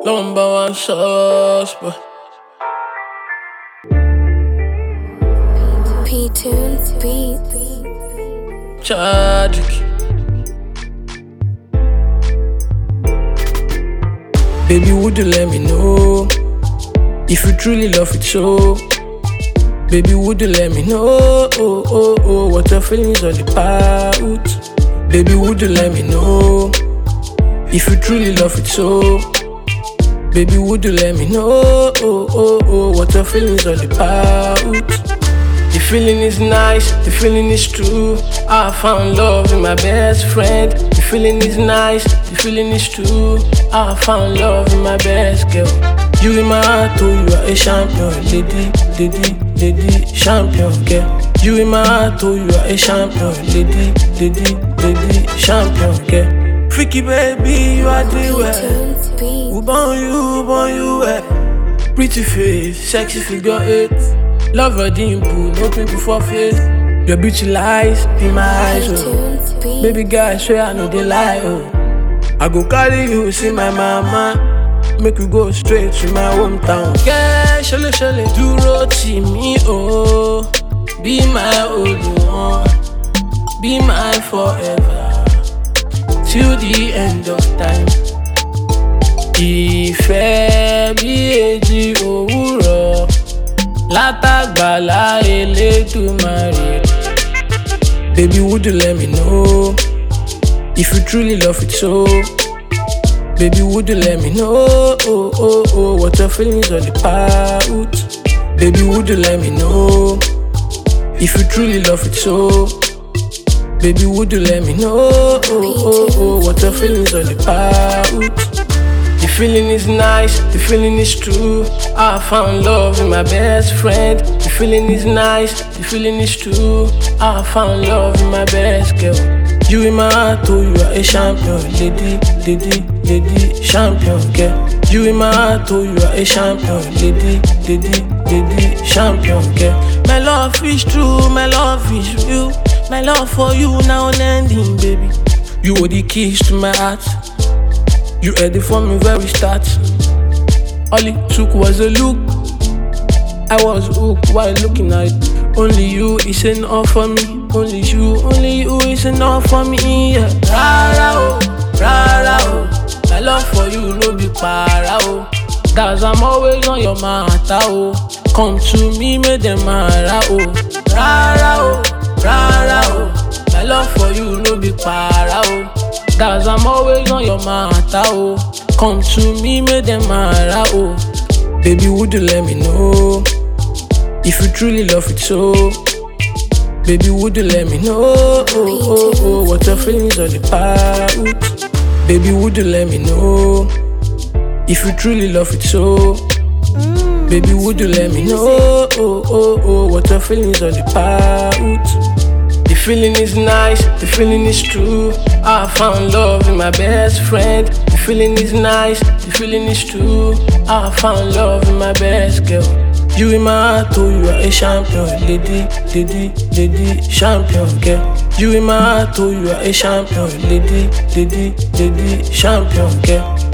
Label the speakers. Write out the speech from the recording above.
Speaker 1: Number one sauce, boy.
Speaker 2: P-Tunes Beats.
Speaker 1: Tragic. Baby, would you let me know if you truly love it so? Baby, would you let me know what your feelings all about? Baby, would you let me know if you truly love it so? Baby, would you let me know what your feelings all about? The feeling is nice, the feeling is true. I found love in my best friend. The feeling is nice, the feeling is true. I found love in my best girl. You in my heart, you are a champion. Lady, champion girl. You in my heart, you are a champion. Lady, champion girl. Freaky baby, you are the way. Who born you well. Pretty face, sexy figure 8. Love your dimple, no pimple for face. Your beauty lies in my eyes, oh. Baby girl, I swear I know they lie, oh. I go carry you, see my mama. Make you go straight to my hometown. Girl, shale, do roti me, oh. Be my only one. Be my forever. Till the end of time. Ìfẹ́ bí èjì òwúrọ̀ látàgbàlá Elédùmarè. Baby, would you let me know if you truly love it so? Baby, would you let me know what your feelings all about? Baby, would you let me know if you truly love it so? Baby, would you let me know what your feelings all about? The feeling is nice, the feeling is true. I found love in my best friend. The feeling is nice, the feeling is true. I found love in my best girl. You in my heart, you are a champion. Lady, champion girl. You in my heart, you are a champion. Lady, champion girl. My love is true, my love is real. My love for you now ending, baby. You are the keys to my heart. You had it from the very start. All it took was a look. I was hooked while looking at it. Only you is enough for me. Only you is enough for me. Yeah. Rara oh. My love for you no be para oh. Cause I'm always on your matter oh. Come to me, make them mara oh. Rara oh. My love for you no be para oh. Cause I'm always on your matter, oh. Come to me, make them mara, oh. Baby, would you let me know if you truly love it so? Baby, would you let me know what your feelings all about? Baby, would you let me know if you truly love it so? Baby, would you let me know what your feelings all about? The feeling is nice, the feeling is true. I found love in my best friend. The feeling is nice, the feeling is true. I found love in my best girl. You in my heart, you are a champion. Lady, champion girl. You in my heart, you are a champion. Lady, champion girl.